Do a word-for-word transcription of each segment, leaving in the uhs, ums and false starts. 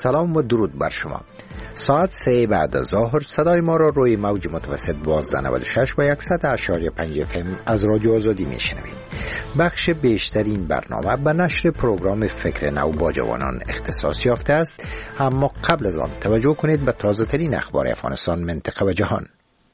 سلام و درود بر شما. ساعت سه بعد از ظهر صدای ما را روی موج متوسط دوازده نود و شش و صد اشاری پنج اف ام از رادیو آزادی میشنوید. بخش بیشترین برنامه به نشر پروگرام فکر نو با جوانان اختصاص یافته است، اما قبل از آن توجه کنید به تازه ترین اخبار افغانستان، منطقه و جهان.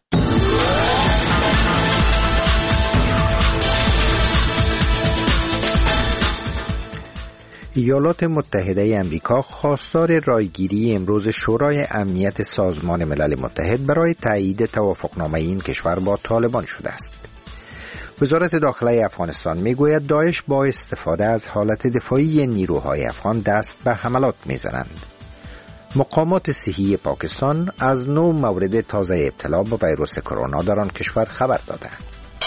ایالات متحده امریکا خواستار رایگیری امروز شورای امنیت سازمان ملل متحد برای تایید توافقنامه این کشور با طالبان شده است. وزارت داخله افغانستان میگوید داعش با استفاده از حالت دفاعی نیروهای افغان دست به حملات میزنند. مقامات صحی پاکستان از نو مورد تازه ابتلا به ویروس کرونا در آن کشور خبر دادند.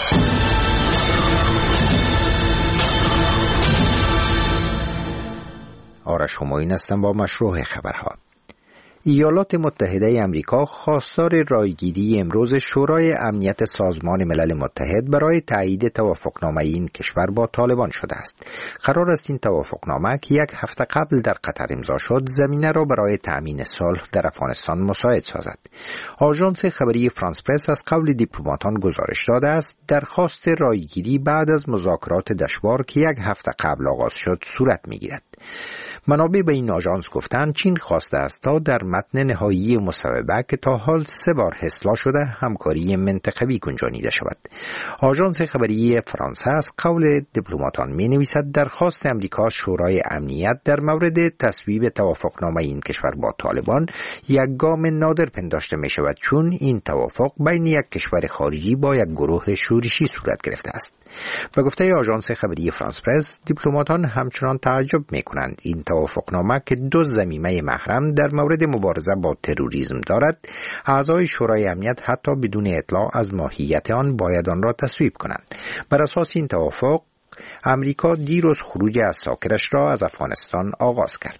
آرش همایون هستم با مشروع خبرها. ایالات متحده امریکا خواستار رایگیری امروز شورای امنیت سازمان ملل متحد برای تایید توافقنامه این کشور با طالبان شده است. قرار است این توافقنامه که یک هفته قبل در قطر امضا شد، زمینه را برای تأمین صلح در افغانستان مساعد سازد. آژانس خبری فرانس پرس از قول دیپلماتان گزارش داده است درخواست رایگیری بعد از مذاکرات دشوار که یک هفته قبل آغاز شد صورت می‌گیرد. منابع به این آژانس گفتند چین خواسته است تا در متن نهایی مصوبه که تا حال سه بار اصلاح شده همکاری منطقوی گنجانیده شود. آژانس خبری فرانسه از قول دیپلماتان می نویسد درخواست امریکا شورای امنیت در مورد تصویب توافقنامه این کشور با طالبان یک گام نادر پنداشته می شود، چون این توافق بین یک کشور خارجی با یک گروه شورشی صورت گرفته است. به گفته آژانس خبری فرانس پرس، دیپلماتان همچنان تعجب می کنند این توافقنامه که دو ضمیمه محرم در مورد مبارزه با تروریسم دارد، اعضای شورای امنیت حتی بدون اطلاع از ماهیت آن باید آن را تصویب کنند. بر اساس این توافق، امریکا دیروز خروج اساکرش را از افغانستان آغاز کرد.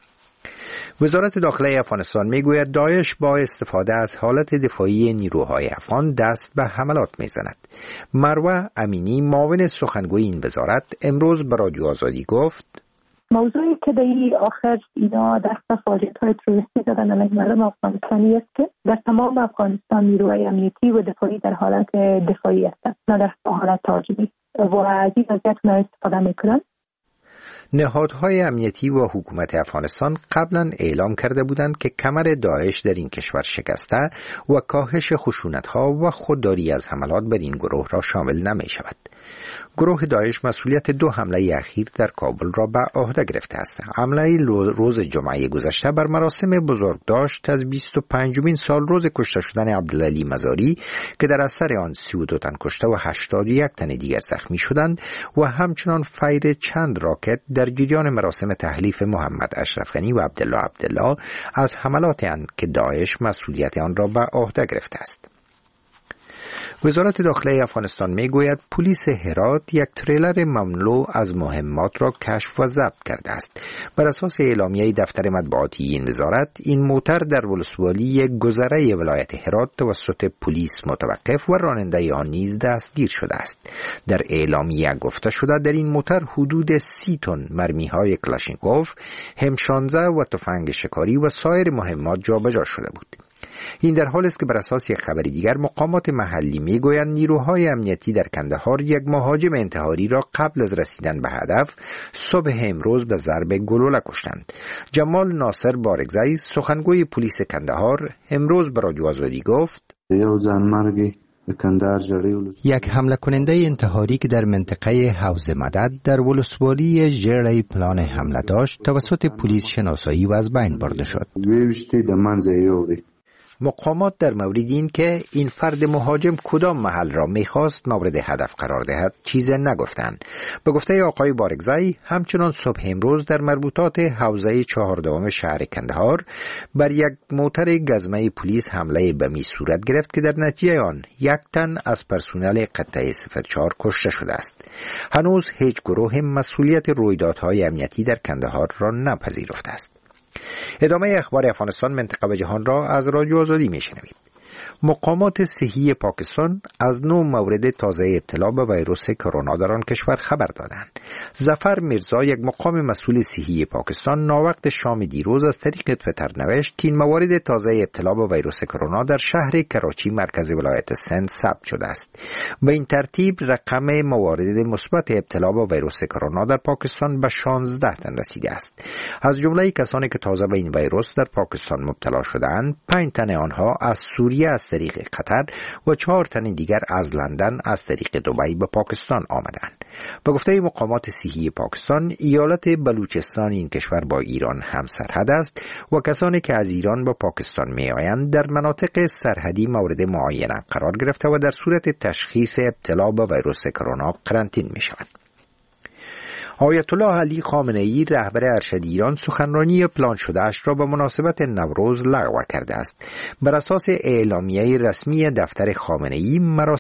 وزارت داخله افغانستان میگوید داعش با استفاده از حالت دفاعی نیروهای افغان دست به حملات میزند. مروه امینی معاون سخنگوی این وزارت امروز به رادیو آزادی گفت موضوعی که در آخر اینا دست فعالیت‌های تروریستی زدن علیه مردم افغانستانی است که در تمام افغانستان نیروهای امنیتی و دفاعی در حالت دفاعی هستند، نه در حالت تهاجمی، و از این وضعیت استفاده میکنند. نهادهای امنیتی و حکومت افغانستان قبلا اعلام کرده بودند که کمر داعش در این کشور شکسته و کاهش خشونت‌ها و خودداری از حملات بر این گروه را شامل نمی شود. گروه داعش مسئولیت دو حمله اخیر در کابل را به عهده گرفته است. حمله روز جمعه گذشته بر مراسم بزرگداشت از بیست و پنجمین سال روز کشته شدن عبدالعلی مزاری که در اثر آن سی و دو تن کشته و هشتاد و یک تن دیگر زخمی شدند و همچنان فیر چند راکت در جریان مراسم تحلیف محمد اشرف غنی و عبدالله عبدالله از حملات آن که داعش مسئولیت آن را به عهده گرفته است. وزارت داخله افغانستان میگوید پلیس هرات یک تریلر مملو از مهمات را کشف و ضبط کرده است. بر اساس اعلامیه دفتر مطبوعاتی این وزارت، این موتر در ولسوالی گذره ولایت هرات توسط پلیس متوقف و راننده آن نیز دستگیر شده است. در اعلامیه گفته شده در این موتر حدود سی تن مرمی‌های کلاشینکوف، هم شانزده و تفنگ شکاری و سایر مهمات جابجا شده بود. این در حالی است که بر اساس یک خبر دیگر مقامات محلی میگویند نیروهای امنیتی در کندهار یک مهاجم انتحاری را قبل از رسیدن به هدف صبح امروز به ضرب گلوله کشتند. جمال ناصر بارگزئی سخنگوی پلیس کندهار امروز به رادیو آزادی گفت یو ځانمرګي یک حمله کننده انتحاری که در منطقه حوض مدد در ولسوالی ژیړی پلان حمله داشت توسط پلیس شناسایی و از بین برده شد. مقامات در مورد این که این فرد مهاجم کدام محل را میخواست مورد هدف قرار دهد چیز نگفتند. به گفته آقای بارگزئی همچنان صبح امروز در مربوطات حوزه چهاردهم شهر کندهار بر یک موتر گزمه پلیس حمله بمی صورت گرفت که در نتیجه آن یک تن از پرسنل قطعه صفر چهار کشته شده است. هنوز هیچ گروه مسئولیت رویدادهای امنیتی در کندهار را نپذیرفته است. ادامه اخبار افغانستان، منطقه و جهان را از رادیو آزادی میشنوید. مقامات صحی پاکستان از نو مورد تازه ابتلا به ویروس کرونا در آن کشور خبر دادند. ظفر میرزا، یک مقام مسئول صحی پاکستان، ناوقت شام دیروز از طریق تویتر نوشت که این موارد تازه ابتلا به ویروس کرونا در شهر کراچی مرکز ولایت سند ثبت شده است. به این ترتیب رقم موارد مثبت ابتلا به ویروس کرونا در پاکستان به شانزده تن رسیده است. از جمله کسانی که تازه به این ویروس در پاکستان مبتلا شده‌اند، پنج تن آنها از سوریه از طریق قطر و چهار تن دیگر از لندن از طریق دبی به پاکستان آمدند. به گفته مقامات صحی پاکستان، ایالت بلوچستان این کشور با ایران همسرحد است و کسانی که از ایران به پاکستان می آیند در مناطق سرحدی مورد معاینه قرار گرفته و در صورت تشخیص ابتلا به ویروس کرونا قرنطینه می شوند. آیت الله علی خامنه ای، رهبر ارشد ایران، سخنرانی پلان شده اش را به مناسبت نوروز لغو کرده است. بر اساس اعلامیه رسمی دفتر خامنه ای، مراسم